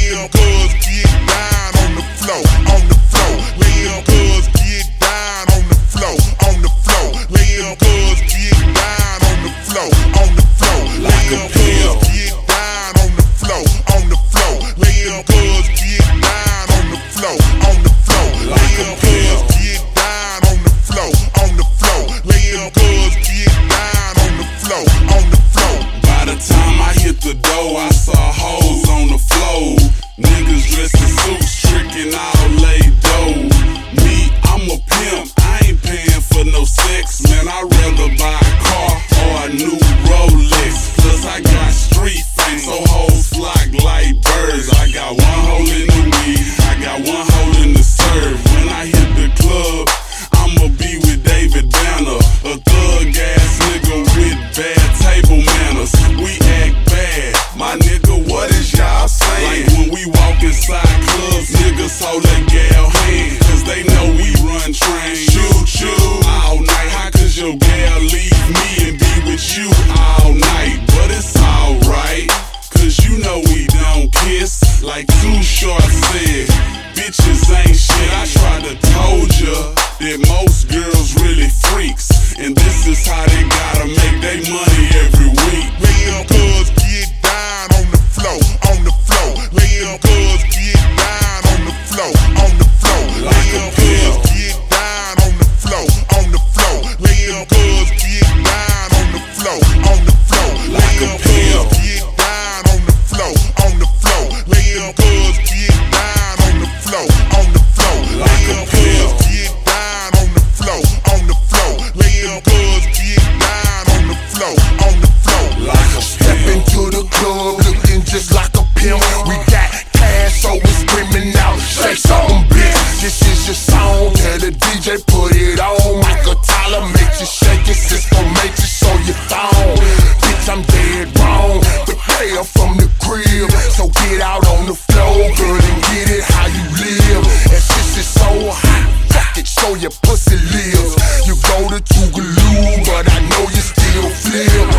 Lay 'em cuz get down on the floor, on the floor. Lay 'em cuz get down on the floor, on the floor. Lay 'em cuz get down on the floor, on the floor. Lay 'em cuz get down on the floor, on the floor. Lay 'em cuz get down on the floor, on the floor. Lay 'em cuz get down on the floor, on the floor. Lay 'em cuz get down on the floor, on the floor. By the time I hit the door, I saw hoes on the floor. Niggas dressed in suits, tricking all laid dough. Me, I'm a pimp, I ain't paying for no sex. Man, I'd rather buy a car or a new Rolex. Plus I got street fame, so hoes flock like birds. I got one hole in the weed, I got one hole in the serve. When I hit the club, I'ma be with David Banner, a thug ass nigga with bad table manners. We act bad, my nigga, what is y'all saying? Like when we walk inside clubs, niggas hold their gal hand, cause they know we run trains. Shoot all night, how could your gal leave me and be with you all night? But it's alright, cause you know we don't kiss. Like Too Short said, bitches ain't shit. I tried to told ya that most girls really freaks, and this is how they gotta make their money every week. Lay 'em cuz get down on the floor, on the floor. Lay 'em cuz get down on the floor, on the floor. Lay 'em cuz get down on the floor, on the floor. Lay 'em cuz get down on the floor, on the floor. Lay 'em cuz get down on the floor, on the floor. Lay 'em cuz get down on the floor, on the floor. Lay 'em cuz get down on the floor, on the floor. Lay 'em cuz get down on the floor, on the floor. Like a Step into the club looking just like a pimp. We got cash, so we screaming out, shake something, bitch. This is your song, tell the DJ put it on. Michael Tyler makes you shake it, Cisco makes you show your thong. Bitch, I'm dead wrong, but they are from the crib. So get out on the floor, girl, and get it how you live. And this is so hot, fuck it, show your pussy lives. You go to Tougaloo, but I know you still flip.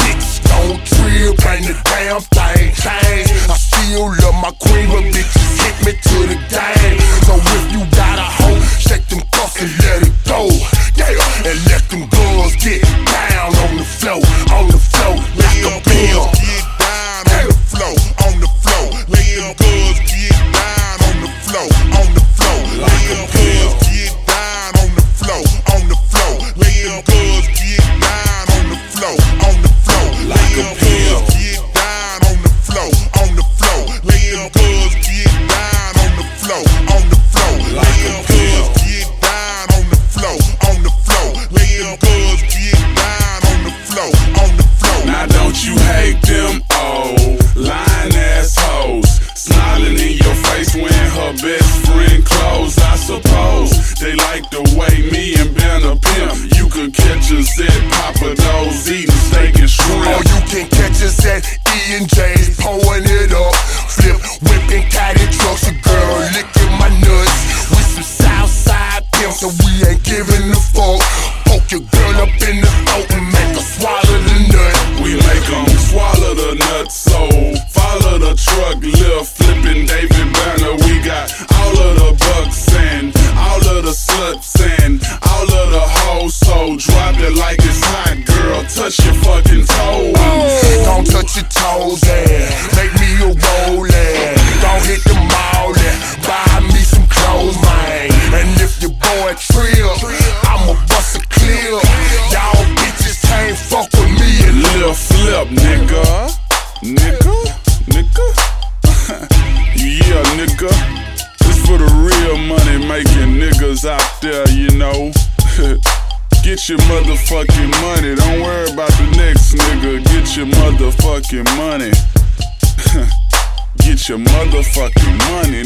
Don't trip, ain't the damn thing change. I still love my queen, but bitches hit me to the game. So if you got a hoe, shake them cuffs and let it go. Yeah, and let them girls get down on the floor, like a pill. Get down on the floor, on the floor. Lay 'em cuz get down on the floor, on the floor. Lay 'em cuz get down on the floor, on the floor. Lay 'em cuz get down on the floor, on the floor. Lay 'em cuz get down on the floor, on the floor. Lay 'em cuz get down on the floor, on the floor. Lay 'em cuz get down on the floor, on the floor. Lay 'em cuz get down on the floor, on the floor. Now don't you hate them old lying assholes, smiling in your face wearing her best friend clothes? I suppose they like the way me and Ben a pimp. You could catch us at Papa Do's eating steak and shrimp. Or you can catch us at E&J's pouring it up. Flip, whipping caddy trucks, a girl licking my nuts. We some Southside pimps, so we ain't giving a fuck. Poke your girl up in the throat and make her swallow the nut. We make 'em swallow the nuts, so follow the truck, lift, flipping David Banner. We got all of the bucks and all of the sluts and all of the hoes, so drop it like it's hot, girl, touch your fucking toes. Don't touch your toes, make me a rollin'. Don't hit the mall and buy me some clothes, man. And if your boy trill, I'ma bust a clear. Y'all bitches can't fuck with me and Lil' flip, nigga. Yeah, nigga. It's for the real money making niggas out there, you know. Get your motherfucking money. Don't worry about the next nigga. Get your motherfucking money. Get your motherfucking money.